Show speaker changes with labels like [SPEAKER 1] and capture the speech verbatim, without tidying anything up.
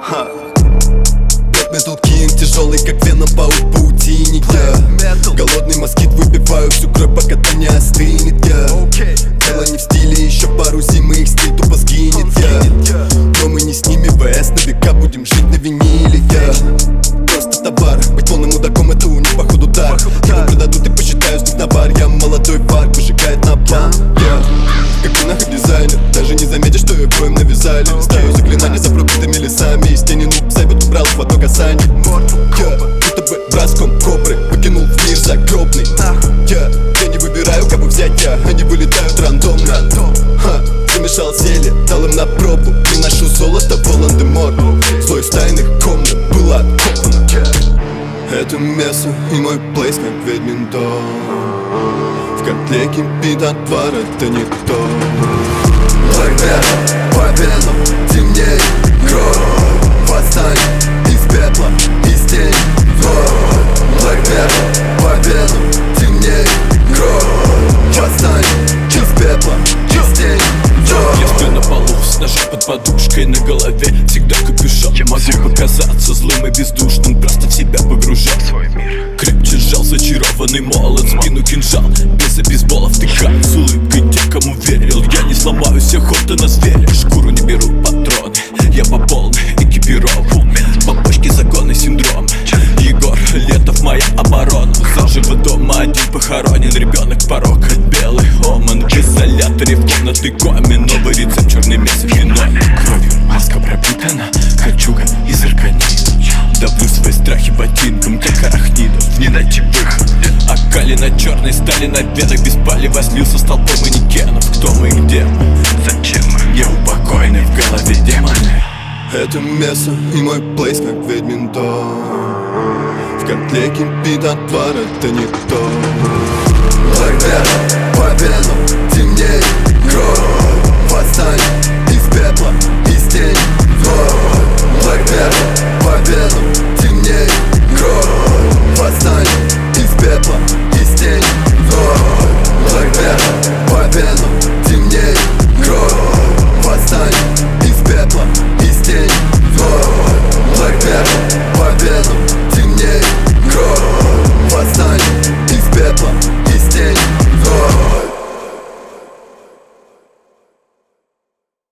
[SPEAKER 1] Black Metal King, тяжелый как веном, паук в паутине, yeah. Голодный москит, выпиваю всю кровь, пока та не остынет, yeah. Дело не в стиле, еще пару зим и их стиль тупо сгинет, yeah. Но мы не с ними, ВС на века, будем жить на виниле, yeah. Просто товар, быть полным мудаком, это у них походу дар. Его продадут и посчитаю с них навар. Я молодой вар, выжигает на план, yeah. Как бы нахуй дизайнер, даже не заметишь, что его им навязали. Ставлю заклинания за проклятыми лесами. Из тени нуб сайбет убрал в одно касание, yeah. Будто бы броском кобры выкинул в мир загробный, yeah. Я не выбираю, кого взять я, они вылетают рандомно, ха. Замешал зелье, дал им на пробу, приношу золото Волан-де-Мор. Слой стайных комнат было откопано, yeah. Это место и мой плейс, как ведьмин дом. В котле кипит отвар, это не то. Black Metal, по венам темнеет кровь. Восстань из пепла, из тени, вновь. Black Metal, по венам темнеет кровь. Восстань из пепла, из тени, вновь.
[SPEAKER 2] Я сплю на полу с ножом под подушкой, на голове всегда капюшон. Я могу показаться злым и бездушным, просто в себя погружен. Крепче сжал зачарованный молот, в спину кинжал, без бейсбола втыкаю с улыбкой. Те, кому верил, я не сломаюсь, охота на зверя. Шкуру не беру патроны, я по полной экипирован. По почке законный синдром, Егор Летов, моя оборона. Заживо дома один похоронен, ребенок порок, белый оман. В изоляторе в комнатной коме, новый рецепт, черный месяц феномен. Кровью маска пропитана, кольчуга из арканина. Давлю свои страхи ботинком, как арахнидов, не найти выход. Акали на черной стали на венах, без палева слился с толпой манекенов. Кто мы и где мы, зачем мы, неупокойны в голове демоны.
[SPEAKER 1] Это место и мой плейс, как ведьмин дом. В котле кипит отвар, это не то. Black Metal, по венам темнеет кровь. Восстань